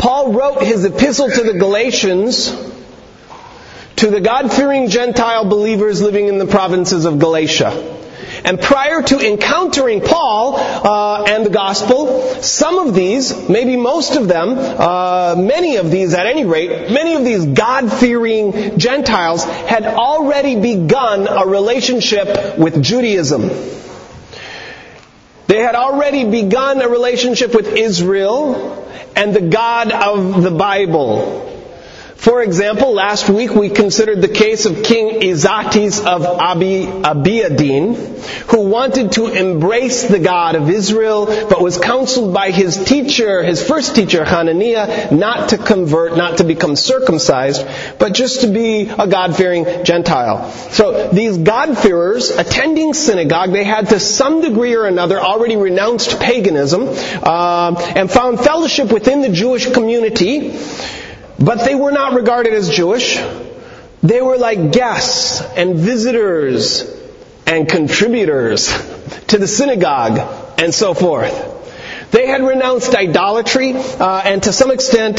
Paul wrote his epistle to the Galatians to the God-fearing Gentile believers living in the provinces of Galatia. And prior to encountering Paul and the gospel, some of these, maybe most of them, many of these at any rate, many of these God-fearing Gentiles had already begun a relationship with Judaism. They had already begun a relationship with Israel and the God of the Bible. For example, last week we considered the case of King Izates of Abiadin, who wanted to embrace the God of Israel, but was counseled by his teacher, his first teacher, Hananiah, not to convert, not to become circumcised, but just to be a God-fearing Gentile. So these God-fearers attending synagogue, they had to some degree or another already renounced paganism and found fellowship within the Jewish community. But they were not regarded as Jewish. They were like guests and visitors and contributors to the synagogue and so forth. They had renounced idolatry and to some extent,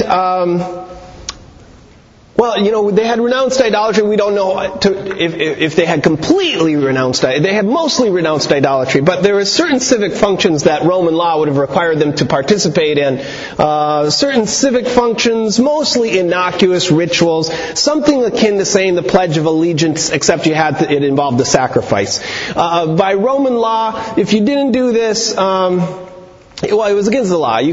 they had renounced idolatry. We don't know if they had completely renounced it. They had mostly renounced idolatry, but there were certain civic functions that Roman law would have required them to participate in. Certain civic functions, mostly innocuous rituals, something akin to saying the Pledge of Allegiance, except it involved the sacrifice. By Roman law, if you didn't do this, it was against the law.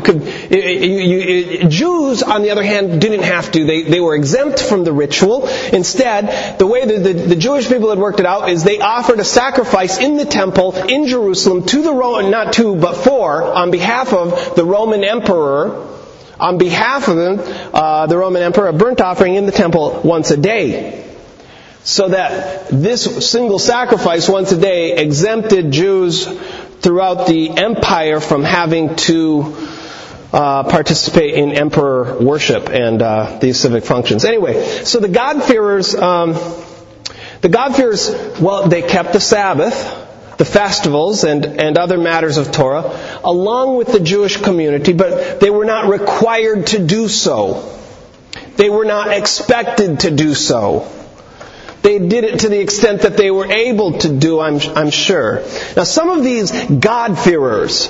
Jews, on the other hand, didn't have to. They were exempt from the ritual. Instead, the way that the Jewish people had worked it out is they offered a sacrifice in the temple in Jerusalem on behalf of the Roman emperor. On behalf of the Roman emperor, a burnt offering in the temple once a day. So that this single sacrifice once a day exempted Jews throughout the empire from having to participate in emperor worship and these civic functions. Anyway, so the God-fearers, they kept the Sabbath, the festivals, and other matters of Torah, along with the Jewish community, but they were not required to do so. They were not expected to do so. They did it to the extent that they were able to do, I'm sure. Now, some of these God-fearers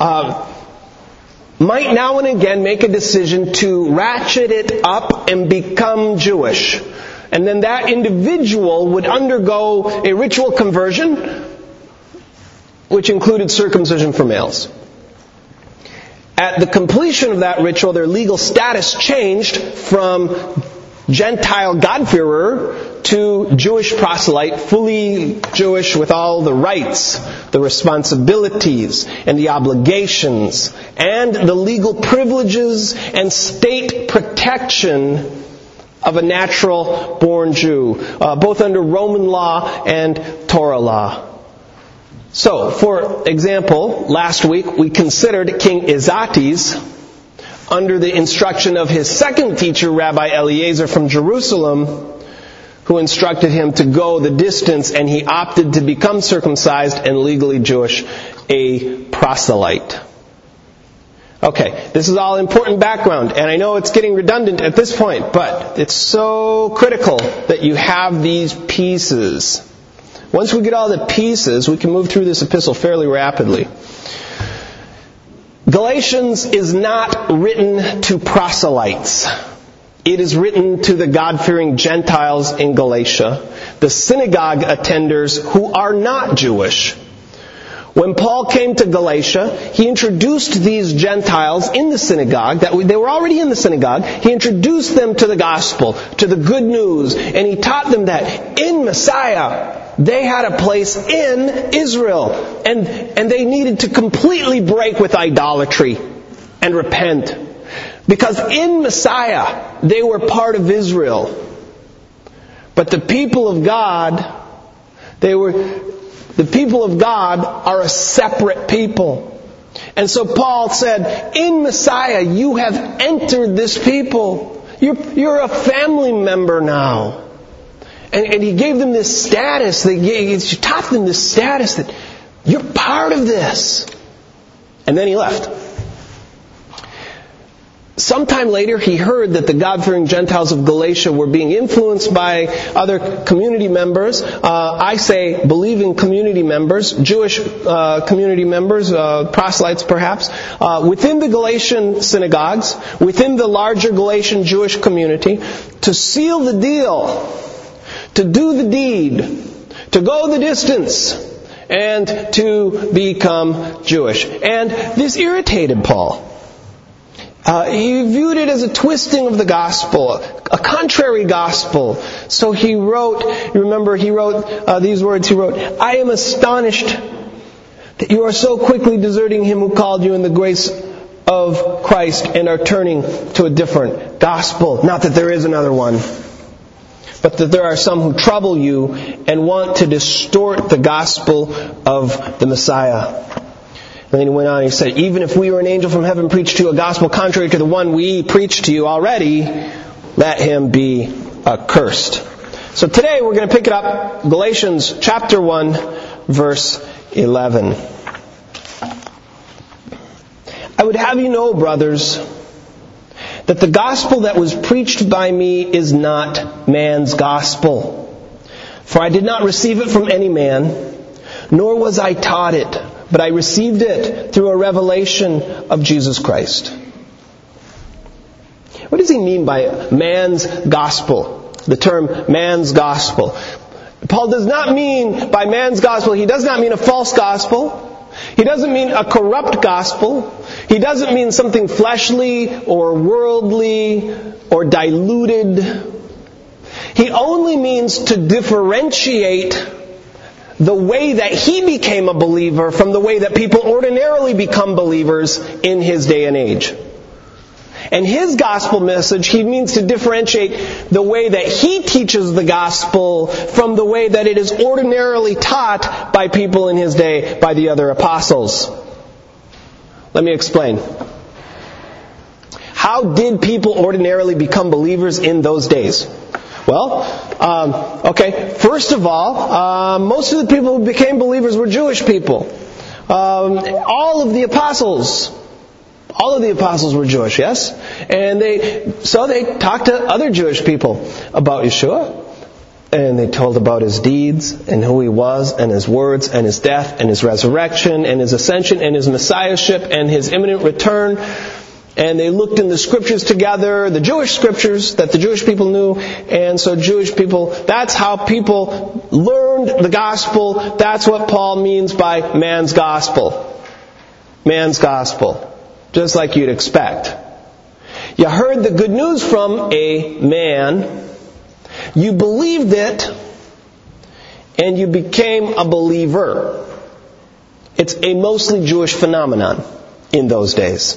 might now and again make a decision to ratchet it up and become Jewish. And then that individual would undergo a ritual conversion, which included circumcision for males. At the completion of that ritual, their legal status changed from Gentile God-fearer to Jewish proselyte, fully Jewish with all the rights, the responsibilities, and the obligations, and the legal privileges and state protection of a natural-born Jew, both under Roman law and Torah law. So, for example, last week we considered King Izates under the instruction of his second teacher, Rabbi Eliezer from Jerusalem, who instructed him to go the distance, and he opted to become circumcised and legally Jewish, a proselyte. Okay, this is all important background, and I know it's getting redundant at this point, but it's so critical that you have these pieces. Once we get all the pieces, we can move through this epistle fairly rapidly. Galatians is not written to proselytes. It is written to the God-fearing Gentiles in Galatia, the synagogue attenders who are not Jewish. When Paul came to Galatia, he introduced these Gentiles in the synagogue, they were already in the synagogue, he introduced them to the gospel, to the good news, and he taught them that in Messiah, they had a place in Israel, and they needed to completely break with idolatry and repent. Because in Messiah, they were part of Israel. But the people of God are a separate people. And so Paul said, in Messiah, you have entered this people. You're a family member now. And he gave them this status. He taught them this status that you're part of this. And then he left. Sometime later, he heard that the God-fearing Gentiles of Galatia were being influenced by other community members. I say believing community members, Jewish community members, proselytes perhaps, within the Galatian synagogues, within the larger Galatian Jewish community, to seal the deal, to do the deed, to go the distance, and to become Jewish. And this irritated Paul. He viewed it as a twisting of the gospel, a contrary gospel. So he wrote, these words, he wrote, "I am astonished that you are so quickly deserting him who called you in the grace of Christ and are turning to a different gospel. Not that there is another one, but that there are some who trouble you and want to distort the gospel of the Messiah." And then he went on and he said, "Even if we or an angel from heaven preached to you a gospel contrary to the one we preached to you already, let him be accursed." So today we're going to pick it up, Galatians chapter 1, verse 11. "I would have you know, brothers, that the gospel that was preached by me is not man's gospel. For I did not receive it from any man, nor was I taught it, but I received it through a revelation of Jesus Christ." What does he mean by man's gospel? The term man's gospel. Paul does not mean by man's gospel, he does not mean a false gospel. He doesn't mean a corrupt gospel. He doesn't mean something fleshly or worldly or diluted. He only means to differentiate the way that he became a believer from the way that people ordinarily become believers in his day and age. And his gospel message, he means to differentiate the way that he teaches the gospel from the way that it is ordinarily taught by people in his day, by the other apostles. Let me explain. How did people ordinarily become believers in those days? Well, first of all, most of the people who became believers were Jewish people. All of the apostles were Jewish, yes? And they talked to other Jewish people about Yeshua. And they told about his deeds and who he was and his words and his death and his resurrection and his ascension and his messiahship and his imminent return. And they looked in the scriptures together, the Jewish scriptures that the Jewish people knew. And so Jewish people, that's how people learned the gospel. That's what Paul means by man's gospel. Man's gospel. Just like you'd expect. You heard the good news from a man. You believed it. And you became a believer. It's a mostly Jewish phenomenon in those days.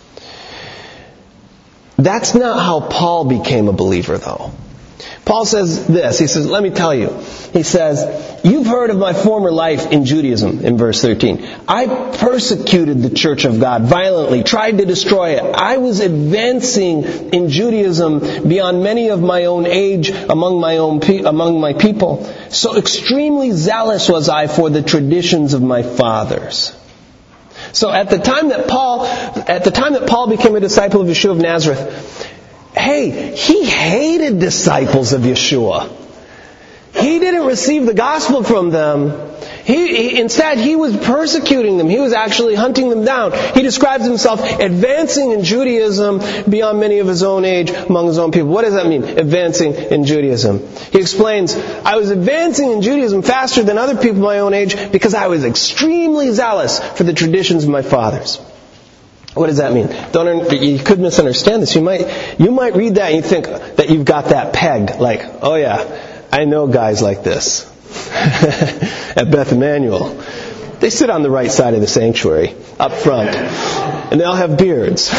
That's not how Paul became a believer, though. Paul says this. He says, let me tell you. He says, "You've heard of my former life in Judaism," in verse 13. "I persecuted the church of God violently, tried to destroy it. I was advancing in Judaism beyond many of my own age among my people. So extremely zealous was I for the traditions of my fathers." So at the time that Paul became a disciple of Yeshua of Nazareth, he hated disciples of Yeshua. He didn't receive the gospel from them. Instead, he was persecuting them. He was actually hunting them down. He describes himself advancing in Judaism beyond many of his own age among his own people. What does that mean, advancing in Judaism? He explains, "I was advancing in Judaism faster than other people my own age because I was extremely zealous for the traditions of my fathers." What does that mean? You could misunderstand this. You might read that and you think that you've got that pegged. Like, oh yeah, I know guys like this at Beth Emmanuel. They sit on the right side of the sanctuary, up front, and they all have beards.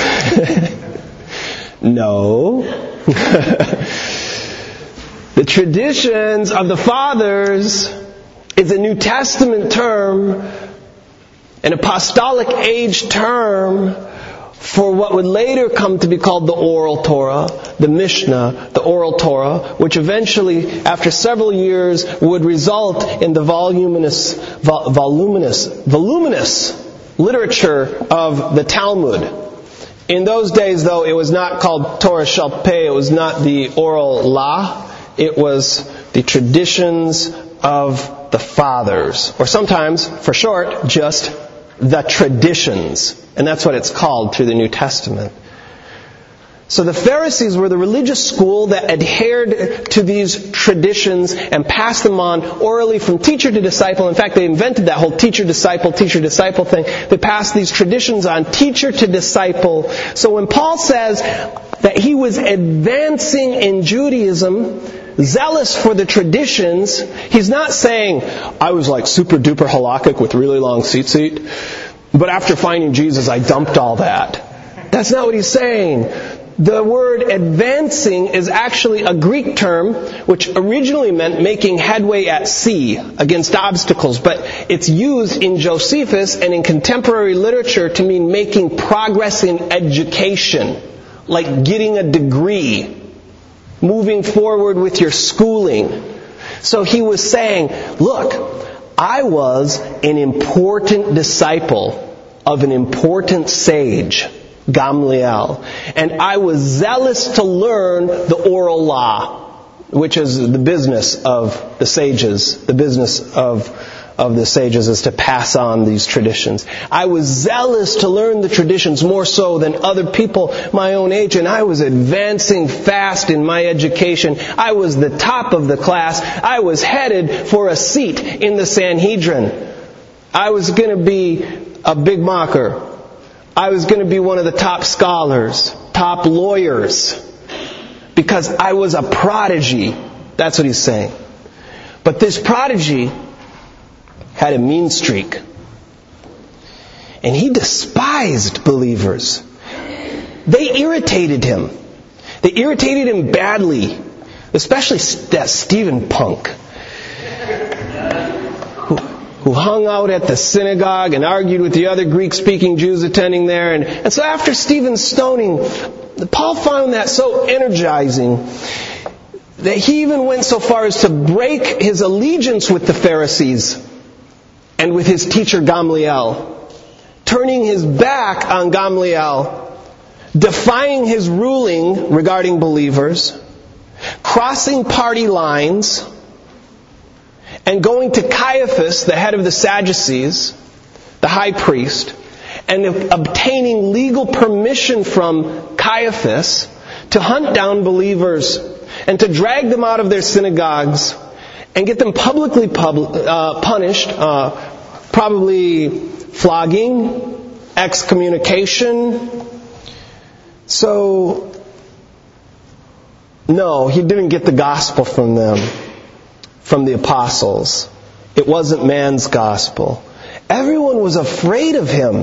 No. The traditions of the fathers is a New Testament term, an apostolic age term for what would later come to be called the Oral Torah, the Mishnah, the Oral Torah, which eventually, after several years, would result in the voluminous literature of the Talmud. In those days, though, it was not called Torah Shel Peh. It was not the oral law. It was the traditions of the fathers. Or sometimes, for short, just the traditions. And that's what it's called through the New Testament. So the Pharisees were the religious school that adhered to these traditions and passed them on orally from teacher to disciple. In fact, they invented that whole teacher-disciple thing. They passed these traditions on teacher to disciple. So when Paul says that he was advancing in Judaism, zealous for the traditions, he's not saying, I was like super duper halakhic with really long tzitzit, but after finding Jesus I dumped all that. That's not what he's saying. The word advancing is actually a Greek term which originally meant making headway at sea against obstacles, but it's used in Josephus and in contemporary literature to mean making progress in education, like getting a degree, moving forward with your schooling. So he was saying, look, I was an important disciple of an important sage, Gamliel. And I was zealous to learn the oral law, which is the business of the sages. The business of the sages is to pass on these traditions. I was zealous to learn the traditions more so than other people my own age, and I was advancing fast in my education. I was the top of the class. I was headed for a seat in the Sanhedrin. I was going to be a big mocker. I was going to be one of the top scholars, top lawyers, because I was a prodigy. That's what he's saying. But this prodigy had a mean streak. And he despised believers. They irritated him. They irritated him badly. Especially that Stephen punk, who hung out at the synagogue and argued with the other Greek-speaking Jews attending there. And so after Stephen's stoning, Paul found that so energizing that he even went so far as to break his allegiance with the Pharisees and with his teacher Gamliel, turning his back on Gamliel, defying his ruling regarding believers, crossing party lines, and going to Caiaphas, the head of the Sadducees, the high priest, and obtaining legal permission from Caiaphas to hunt down believers and to drag them out of their synagogues and get them publicly punished, probably flogging, excommunication. So, no, he didn't get the gospel from them, from the apostles. It wasn't man's gospel. Everyone was afraid of him.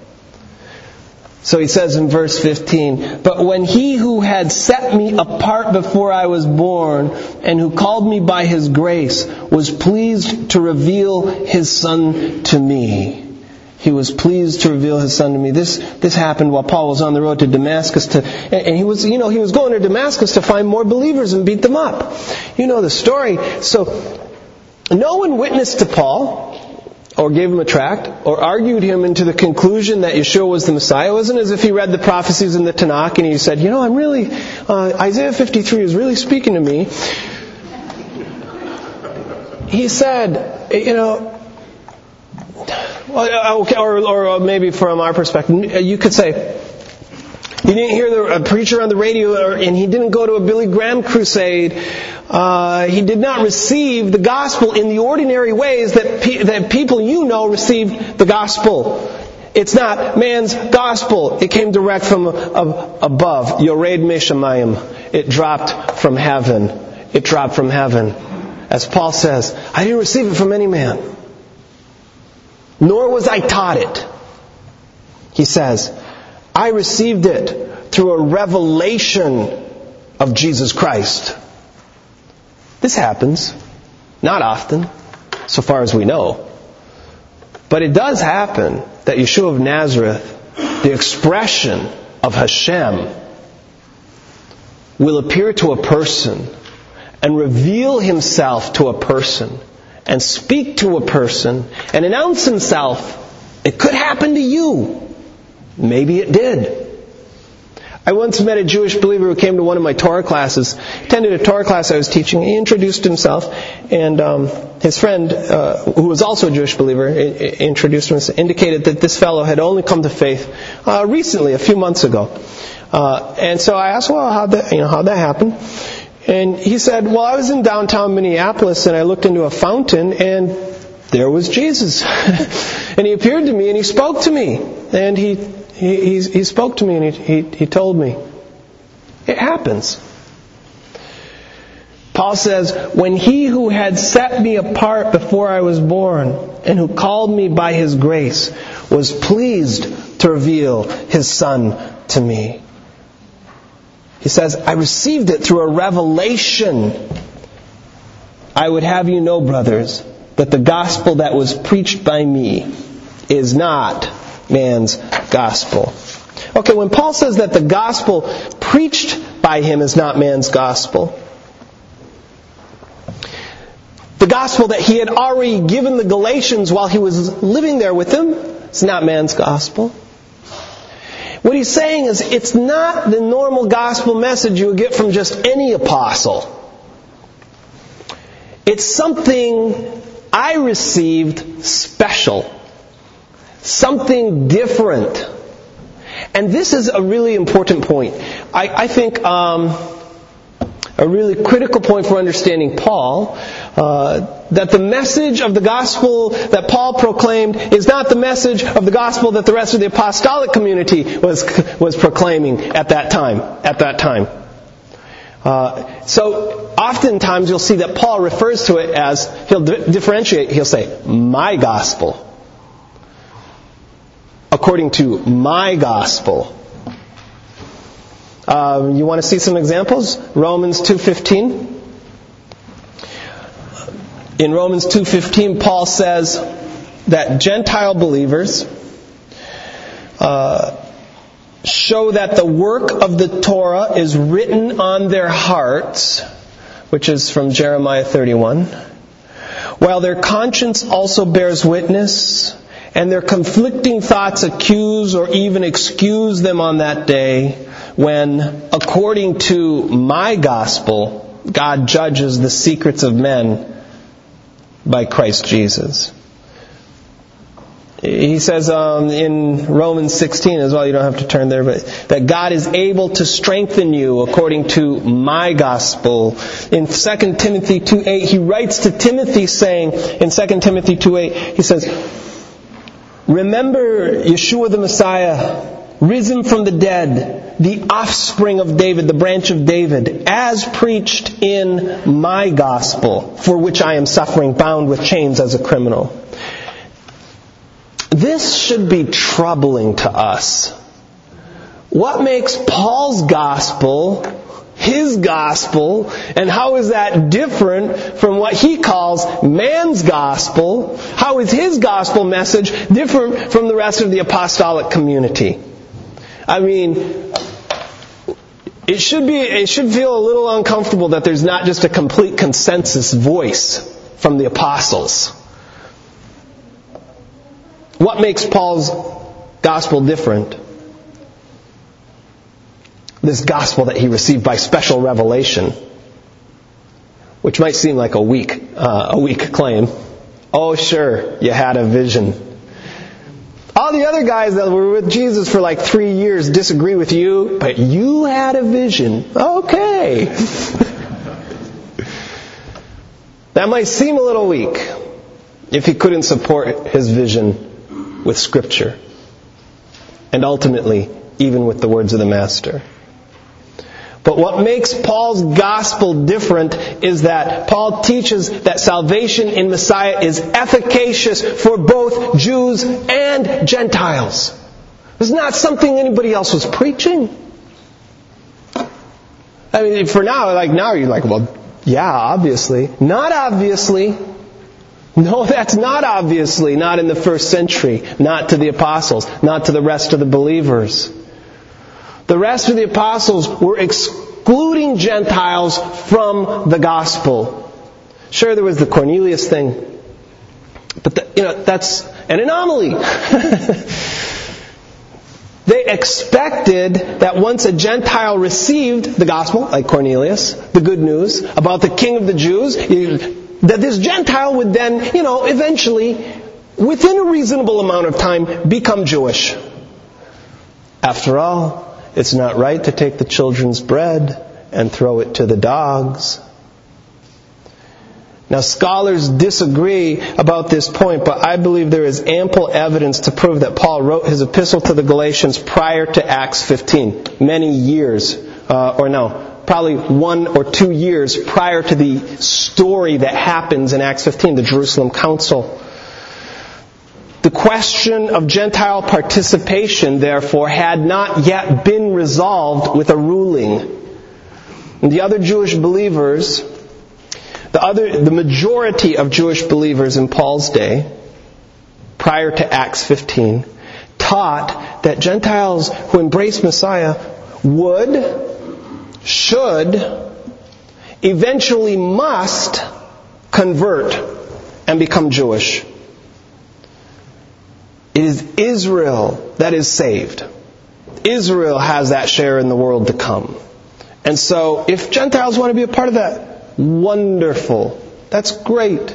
So he says in verse 15, "But when he who had set me apart before I was born, and who called me by his grace, was pleased to reveal his Son to me." He was pleased to reveal his Son to me. This happened while Paul was on the road to Damascus and he was going to Damascus to find more believers and beat them up. You know the story. So no one witnessed to Paul, or gave him a tract, or argued him into the conclusion that Yeshua was the Messiah. It wasn't as if he read the prophecies in the Tanakh and he said, I'm really, Isaiah 53 is really speaking to me. He said, or maybe from our perspective, you could say, he didn't hear a preacher on the radio, and he didn't go to a Billy Graham crusade. He did not receive the gospel in the ordinary ways that people receive the gospel. It's not man's gospel. It came direct from above. Yored Meshamayim. It dropped from heaven. It dropped from heaven. As Paul says, I didn't receive it from any man, nor was I taught it. He says, I received it through a revelation of Jesus Christ. This happens. Not often, so far as we know. But it does happen that Yeshua of Nazareth, the expression of Hashem, will appear to a person and reveal himself to a person and speak to a person and announce himself. It could happen to you. Maybe it did. I once met a Jewish believer who came to one of my Torah classes, attended a Torah class I was teaching. He introduced himself, and his friend, who was also a Jewish believer, introduced him, indicated that this fellow had only come to faith recently, a few months ago. And so I asked, well, how'd that happen? And he said, well, I was in downtown Minneapolis, and I looked into a fountain, and there was Jesus. And he appeared to me, and he spoke to me. And he spoke to me, and he told me. It happens. Paul says, when he who had set me apart before I was born, and who called me by his grace, was pleased to reveal his Son to me. He says, I received it through a revelation. I would have you know, brothers, that the gospel that was preached by me is not man's gospel. Okay, when Paul says that the gospel preached by him is not man's gospel, the gospel that he had already given the Galatians while he was living there with them is not man's gospel. What he's saying is it's not the normal gospel message you would get from just any apostle. It's something I received special. Something different. And this is a really important point. I think a really critical point for understanding Paul, that the message of the gospel that Paul proclaimed is not the message of the gospel that the rest of the apostolic community was proclaiming at that time. So oftentimes you'll see that Paul refers to it as, he'll differentiate, he'll say, my gospel. According to my gospel. You want to see some examples? Romans 2:15. In Romans 2:15, Paul says that Gentile believers show that the work of the Torah is written on their hearts, which is from Jeremiah 31, while their conscience also bears witness, and their conflicting thoughts accuse or even excuse them on that day when, according to my gospel, God judges the secrets of men by Christ Jesus. He says in Romans 16 as well, you don't have to turn there, but that God is able to strengthen you according to my gospel. In 2 Timothy 2:8, he writes to Timothy saying, in 2 Timothy 2:8, he says, remember Yeshua the Messiah, risen from the dead, the offspring of David, the branch of David, as preached in my gospel, for which I am suffering, bound with chains as a criminal. This should be troubling to us. What makes Paul's gospel his gospel, and how is that different from what he calls man's gospel? How is his gospel message different from the rest of the apostolic community? I mean, it should feel a little uncomfortable that there's not just a complete consensus voice from the apostles. What makes Paul's gospel different? This gospel that he received by special revelation, which might seem like a weak claim. Oh, sure, you had a vision. All the other guys that were with Jesus for like 3 years disagree with you, but you had a vision. Okay. That might seem a little weak if he couldn't support his vision with Scripture, and ultimately even with the words of the Master. But what makes Paul's gospel different is that Paul teaches that salvation in Messiah is efficacious for both Jews and Gentiles. It's not something anybody else was preaching. I mean, for now you're like, well, yeah, obviously. Not obviously. No, that's not obviously. Not in the first century. Not to the apostles. Not to the rest of the believers. The rest of the apostles were excluding Gentiles from the gospel. Sure, there was the Cornelius thing, but that's an anomaly. They expected that once a Gentile received the gospel, like Cornelius, the good news about the King of the Jews, that this Gentile would then, eventually, within a reasonable amount of time, become Jewish. After all, it's not right to take the children's bread and throw it to the dogs. Now, scholars disagree about this point, but I believe there is ample evidence to prove that Paul wrote his epistle to the Galatians prior to Acts 15, many years, probably 1 or 2 years prior to the story that happens in Acts 15, the Jerusalem Council. The question of Gentile participation, therefore, had not yet been resolved with a ruling. And the other Jewish believers, the majority of Jewish believers in Paul's day, prior to Acts 15, taught that Gentiles who embrace Messiah should, eventually must convert and become Jewish. It is Israel that is saved. Israel has that share in the world to come. And so, if Gentiles want to be a part of that, wonderful. That's great.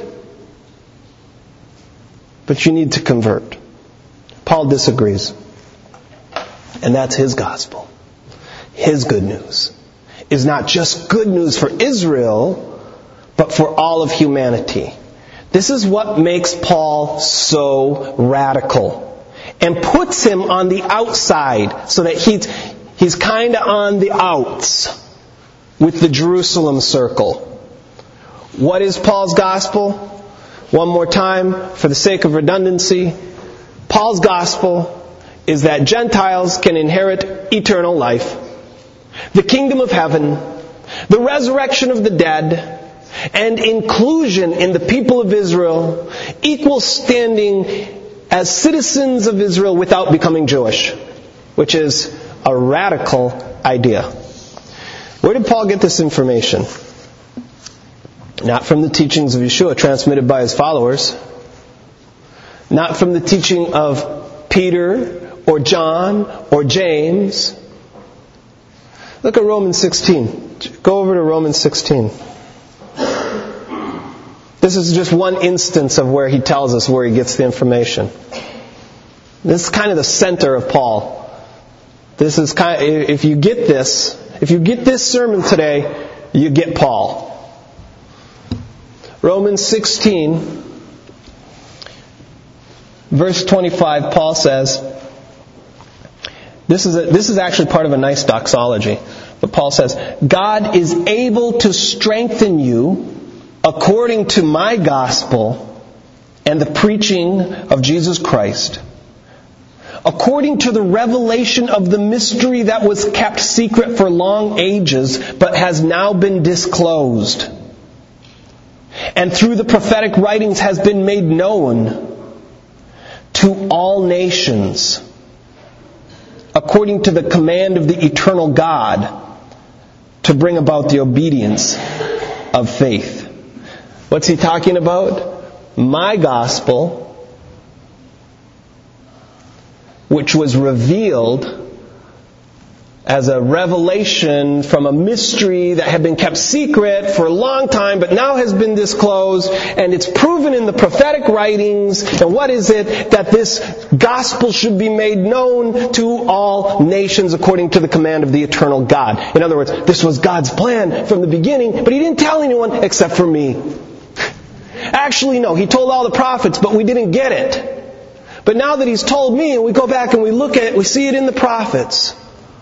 But you need to convert. Paul disagrees. And that's his gospel. His good news is not just good news for Israel, but for all of humanity. This is what makes Paul so radical and puts him on the outside so that he's kind of on the outs with the Jerusalem circle. What is Paul's gospel? One more time, for the sake of redundancy. Paul's gospel is that Gentiles can inherit eternal life, the kingdom of heaven, the resurrection of the dead, and inclusion in the people of Israel, equal standing as citizens of Israel without becoming Jewish, which is a radical idea. Where did Paul get this information? Not from the teachings of Yeshua transmitted by his followers, not from the teaching of Peter or John or James. Look at Romans 16. Go over to Romans 16. This is just one instance of where he tells us where he gets the information. This is kind of the center of Paul. This is if you get this sermon today, you get Paul. Romans 16, verse 25, Paul says, this is actually part of a nice doxology, but Paul says, God is able to strengthen you according to my gospel and the preaching of Jesus Christ, according to the revelation of the mystery that was kept secret for long ages, but has now been disclosed, and through the prophetic writings has been made known to all nations, according to the command of the eternal God, to bring about the obedience of faith. What's he talking about? My gospel, which was revealed as a revelation from a mystery that had been kept secret for a long time, but now has been disclosed, and it's proven in the prophetic writings. And what is it? That this gospel should be made known to all nations according to the command of the eternal God. In other words, this was God's plan from the beginning, but He didn't tell anyone except for me. Actually, no, He told all the prophets, but we didn't get it. But now that He's told me, and we go back and we look at it, we see it in the prophets.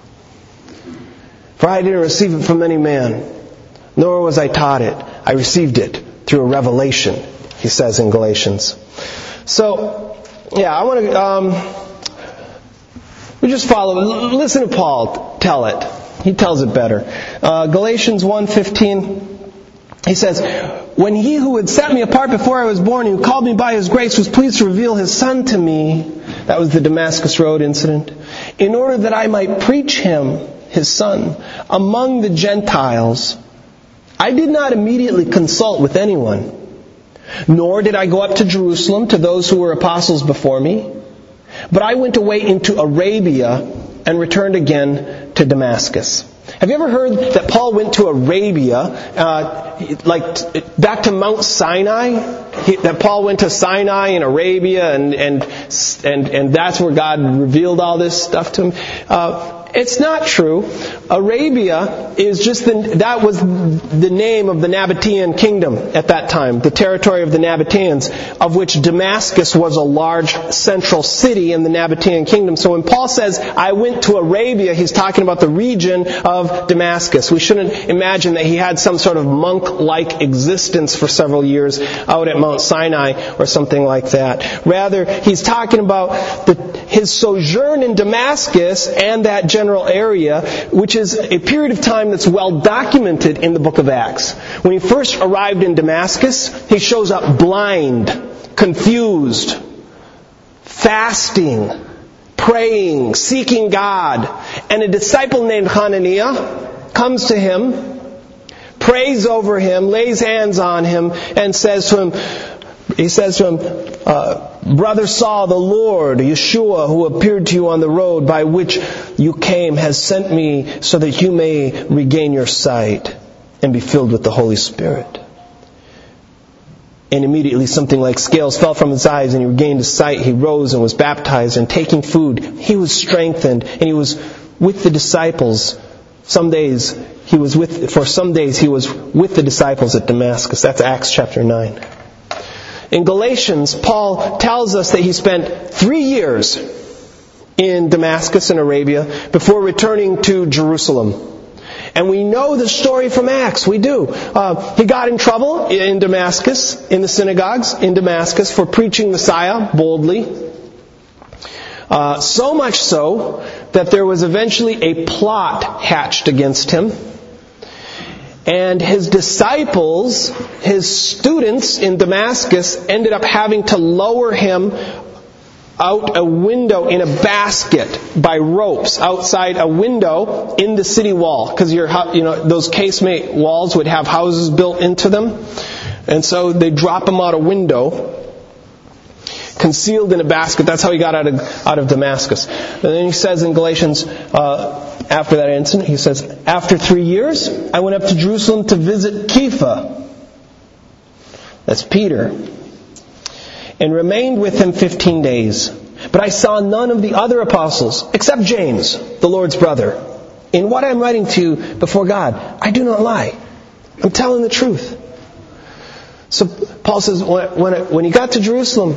For I didn't receive it from any man, nor was I taught it. I received it through a revelation, he says in Galatians. So, I want to... we just follow. Listen to Paul tell it. He tells it better. Galatians 1:15, he says, when He who had set me apart before I was born, who called me by His grace, was pleased to reveal His Son to me, that was the Damascus Road incident, in order that I might preach Him, His Son, among the Gentiles, I did not immediately consult with anyone, nor did I go up to Jerusalem to those who were apostles before me, but I went away into Arabia and returned again to Damascus. Have you ever heard that Paul went to Arabia, back to Mount Sinai? That Paul went to Sinai in Arabia, and that's where God revealed all this stuff to him? It's not true. Arabia is that was the name of the Nabatean kingdom at that time, the territory of the Nabateans, of which Damascus was a large central city in the Nabatean kingdom. So when Paul says, I went to Arabia, he's talking about the region of Damascus. We shouldn't imagine that he had some sort of monk-like existence for several years out at Mount Sinai or something like that. Rather, he's talking about his sojourn in Damascus and that general area, which is a period of time that's well documented in the book of Acts. When he first arrived in Damascus, he shows up blind, confused, fasting, praying, seeking God. And a disciple named Hananiah comes to him, prays over him, lays hands on him, and says to him, Brother Saul, the Lord, Yeshua, who appeared to you on the road by which you came, has sent me so that you may regain your sight and be filled with the Holy Spirit. And immediately something like scales fell from his eyes, and he regained his sight. He rose and was baptized, and taking food, he was strengthened, and he was with the disciples. For some days he was with the disciples at Damascus. That's Acts chapter 9. In Galatians, Paul tells us that he spent 3 years in Damascus in Arabia before returning to Jerusalem. And we know the story from Acts. We do. He got in trouble in Damascus, in the synagogues in Damascus, for preaching Messiah boldly. So much so that there was eventually a plot hatched against him. And his disciples, his students in Damascus, ended up having to lower him out a window in a basket by ropes outside a window in the city wall. Because those casemate walls would have houses built into them. And so they drop him out a window, concealed in a basket. That's how he got out of Damascus. And then he says in Galatians, after that incident, he says, after 3 years, I went up to Jerusalem to visit Kepha. That's Peter. And remained with him 15 days. But I saw none of the other apostles, except James, the Lord's brother. In what I'm writing to you before God, I do not lie. I'm telling the truth. So Paul says, when he got to Jerusalem,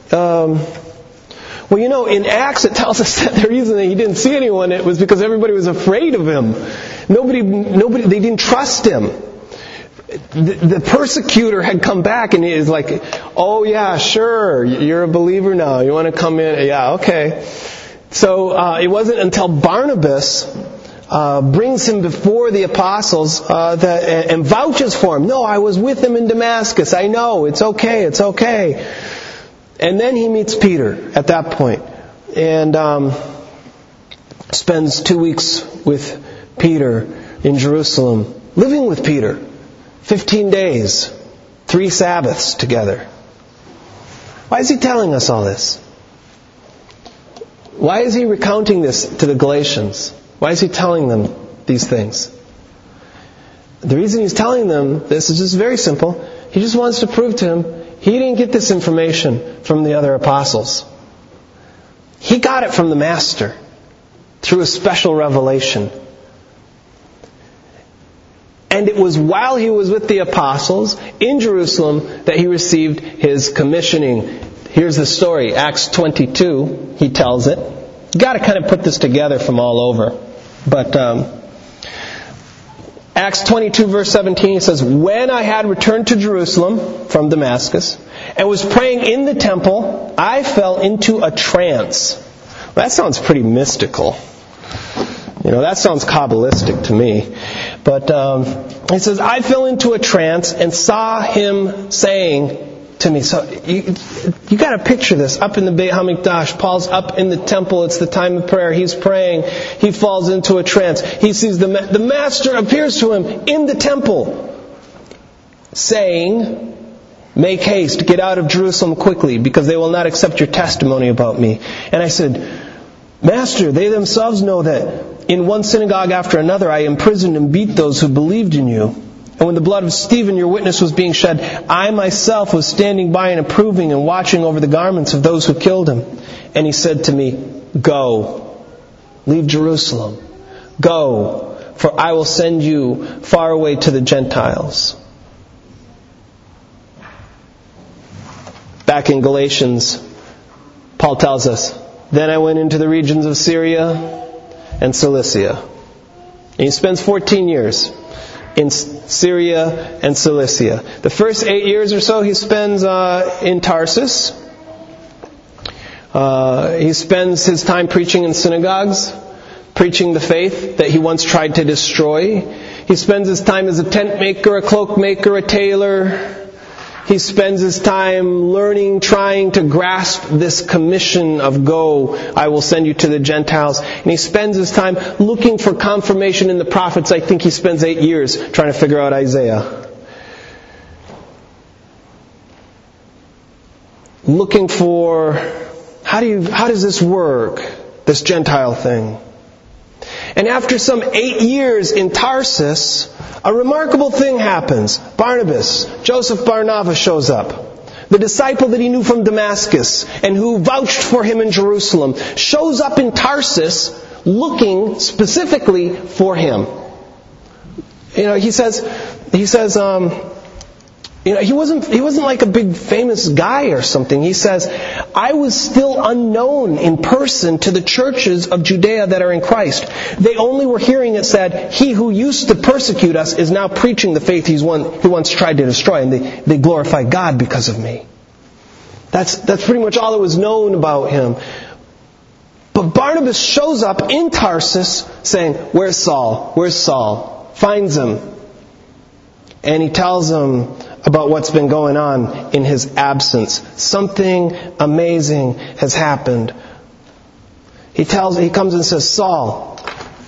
in Acts it tells us that the reason that he didn't see anyone, it was because everybody was afraid of him. Nobody, they didn't trust him. The persecutor had come back and he was like, oh yeah, sure, you're a believer now. You want to come in? Yeah, okay. So it wasn't until Barnabas brings him before the apostles and vouches for him. No, I was with him in Damascus. I know, it's okay. And then he meets Peter at that point and spends 2 weeks with Peter in Jerusalem, living with Peter, 15 days, 3 Sabbaths together. Why is he telling us all this? Why is he recounting this to the Galatians? Why is he telling them these things? The reason he's telling them this is just very simple. He just wants to prove to them he didn't get this information from the other apostles. He got it from the Master through a special revelation. And it was while he was with the apostles in Jerusalem that he received his commissioning. Here's the story. Acts 22, he tells it. You've got to kind of put this together from all over. But Acts 22 verse 17, he says, when I had returned to Jerusalem from Damascus and was praying in the temple, I fell into a trance. Well, that sounds pretty mystical. That sounds Kabbalistic to me. But he says, I fell into a trance and saw him saying to me. So you got to picture this. Up in the Beit HaMikdash, Paul's up in the temple. It's the time of prayer. He's praying. He falls into a trance. He sees the Master appears to him in the temple, saying, make haste, get out of Jerusalem quickly, because they will not accept your testimony about me. And I said, Master, they themselves know that in one synagogue after another I imprisoned and beat those who believed in you. And when the blood of Stephen, your witness, was being shed, I myself was standing by and approving and watching over the garments of those who killed him. And he said to me, Go, leave Jerusalem. Go, for I will send you far away to the Gentiles. Back in Galatians, Paul tells us, Then I went into the regions of Syria and Cilicia. And he spends 14 years in Syria and Cilicia. The first 8 years or so he spends in Tarsus. He spends his time preaching in synagogues, preaching the faith that he once tried to destroy. He spends his time as a tent maker, a cloak maker, a tailor. He spends his time learning, trying to grasp this commission of go, I will send you to the Gentiles. And he spends his time looking for confirmation in the prophets. I think he spends 8 years trying to figure out Isaiah. Looking for, how does this work, this Gentile thing? And after some 8 years in Tarsus, a remarkable thing happens. Barnabas, Joseph Barnabas, shows up. The disciple that he knew from Damascus and who vouched for him in Jerusalem shows up in Tarsus looking specifically for him. He says, he wasn't like a big famous guy or something. He says, I was still unknown in person to the churches of Judea that are in Christ. They only were hearing it said, he who used to persecute us is now preaching the faith he once tried to destroy, and they glorify God because of me. That's pretty much all that was known about him. But Barnabas shows up in Tarsus saying, Where's Saul? Where's Saul? Finds him. And he tells him about what's been going on in his absence. Something amazing has happened. He comes and says, Saul,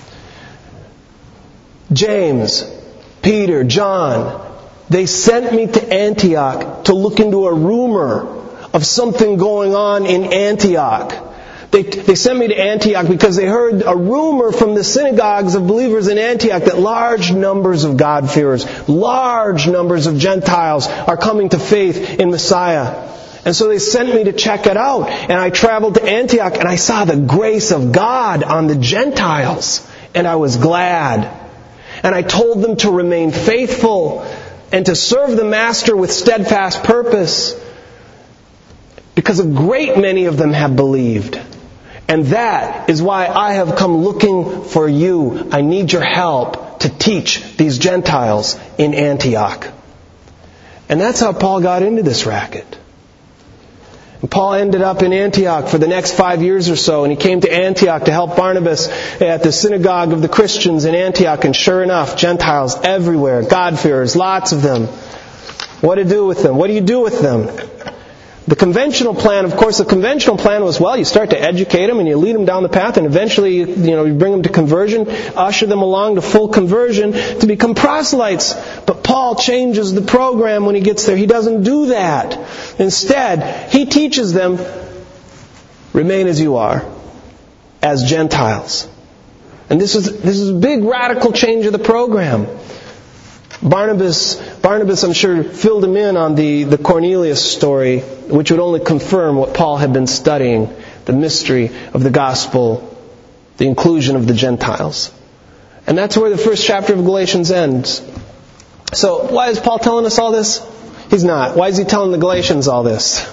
James, Peter, John, they sent me to Antioch to look into a rumor of something going on in Antioch. They sent me to Antioch because they heard a rumor from the synagogues of believers in Antioch that large numbers of God-fearers, large numbers of Gentiles are coming to faith in Messiah. And so they sent me to check it out. And I traveled to Antioch and I saw the grace of God on the Gentiles. And I was glad. And I told them to remain faithful and to serve the Master with steadfast purpose, because a great many of them have believed. And that is why I have come looking for you. I need your help to teach these Gentiles in Antioch. And that's how Paul got into this racket. And Paul ended up in Antioch for the next 5 years or so, and he came to Antioch to help Barnabas at the synagogue of the Christians in Antioch. And sure enough, Gentiles everywhere, God-fearers, lots of them. What to do with them? What do you do with them? The conventional plan was, well, you start to educate them and you lead them down the path, and eventually, you bring them to conversion, usher them along to full conversion to become proselytes. But Paul changes the program when he gets there. He doesn't do that. Instead, he teaches them, remain as you are, as Gentiles. And this is a big radical change of the program. Barnabas, I'm sure, filled him in on the Cornelius story, which would only confirm what Paul had been studying, the mystery of the gospel, the inclusion of the Gentiles. And that's where the first chapter of Galatians ends. So, why is Paul telling us all this? He's not. Why is he telling the Galatians all this?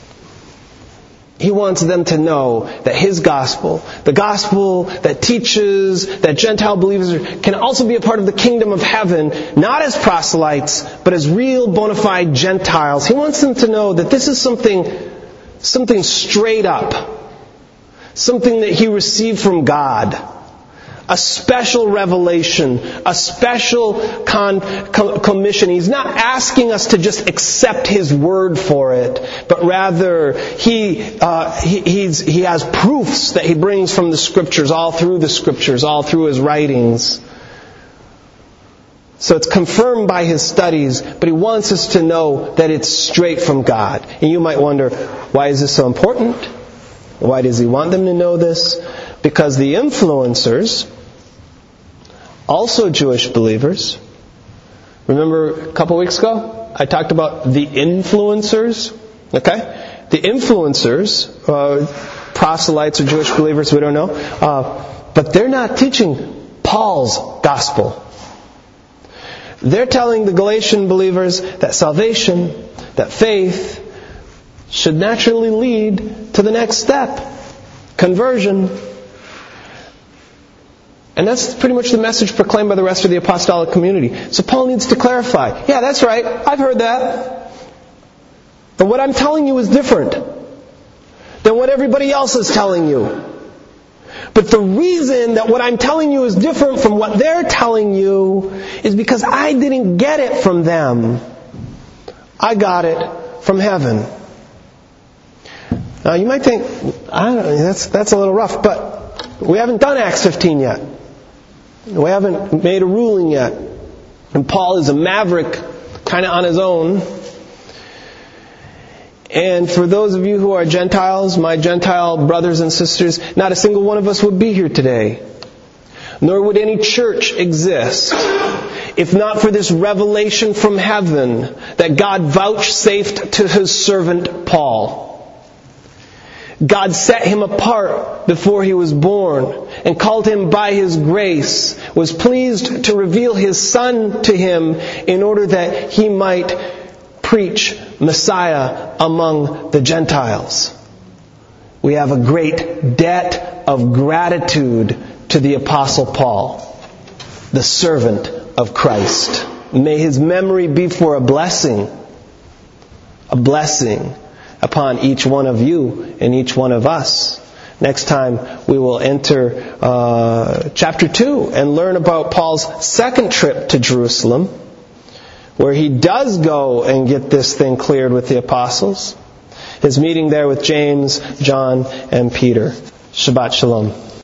He wants them to know that his gospel, the gospel that teaches that Gentile believers can also be a part of the kingdom of heaven, not as proselytes, but as real bona fide Gentiles. He wants them to know that this is something straight up, something that he received from God. A special revelation, a special commission. He's not asking us to just accept his word for it, but rather he has proofs that he brings from the Scriptures, all through the Scriptures, all through his writings. So it's confirmed by his studies, but he wants us to know that it's straight from God. And you might wonder, why is this so important? Why does he want them to know this? Because the influencers, also Jewish believers, remember a couple weeks ago, I talked about the influencers, okay? The influencers, proselytes or Jewish believers, we don't know, but they're not teaching Paul's gospel. They're telling the Galatian believers that salvation, that faith, should naturally lead to the next step, conversion. And that's pretty much the message proclaimed by the rest of the apostolic community. So Paul needs to clarify. Yeah, that's right. I've heard that. But what I'm telling you is different than what everybody else is telling you. But the reason that what I'm telling you is different from what they're telling you is because I didn't get it from them. I got it from heaven. Now you might think, that's a little rough, but we haven't done Acts 15 yet. We haven't made a ruling yet. And Paul is a maverick, kind of on his own. And for those of you who are Gentiles, my Gentile brothers and sisters, not a single one of us would be here today. Nor would any church exist if not for this revelation from heaven that God vouchsafed to His servant Paul. God set him apart before he was born and called him by His grace, was pleased to reveal His Son to him in order that he might preach Messiah among the Gentiles. We have a great debt of gratitude to the Apostle Paul, the servant of Christ. May his memory be for a blessing upon each one of you and each one of us. Next time we will enter chapter 2 and learn about Paul's second trip to Jerusalem, where he does go and get this thing cleared with the apostles. His meeting there with James, John, and Peter. Shabbat Shalom.